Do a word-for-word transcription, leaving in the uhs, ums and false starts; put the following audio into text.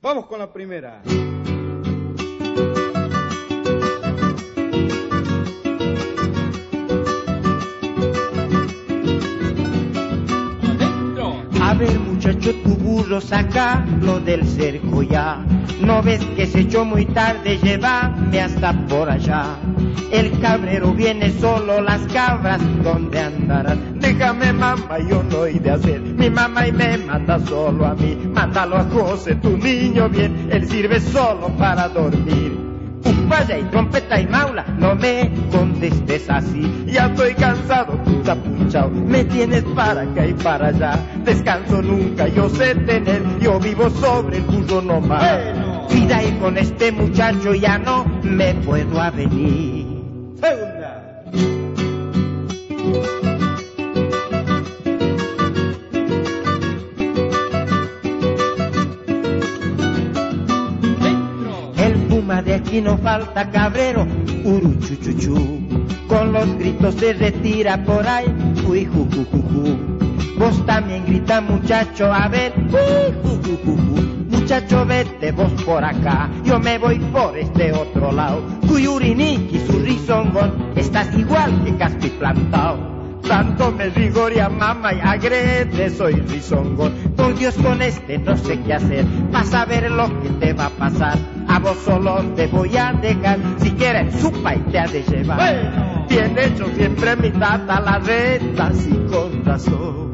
Vamos con la primera. A ver, muchacho, tu burro, sácalo del cerco ya. ¿No ves que se echó muy tarde? Llévame hasta por allá. El cabrero viene solo, las cabras, ¿dónde andarán? Déjame, mamá, yo no he de hacer mi mamá y me manda solo a mí. Mándalo a José, tu niño bien, él sirve solo para dormir. Vaya y trompeta y maula, no me contestes así. Ya estoy cansado, puta punchao, me tienes para acá y para allá. Descanso nunca, yo sé tener, yo vivo sobre el burro nomás. Bueno. Vida, y con este muchacho ya no me puedo avenir. Segunda. De aquí no falta cabrero, uruchuchuchu, con los gritos se retira por ahí, uy, ju, ju, ju, ju. Vos también grita, muchacho, a ver, uy, ju, ju, ju, ju. Muchacho, vete vos por acá, yo me voy por este otro lado. Cuyuriniki, su rizongón, estás igual que caspi plantao. Tanto me rigoria mamá y agrede, soy rizongón. Por Dios, con este no sé qué hacer, vas a ver lo que te va a pasar. A vos solo te voy a dejar, si quieres supa y te ha de llevar. Bueno. Bien hecho siempre mi tata la reta, sí, con razón.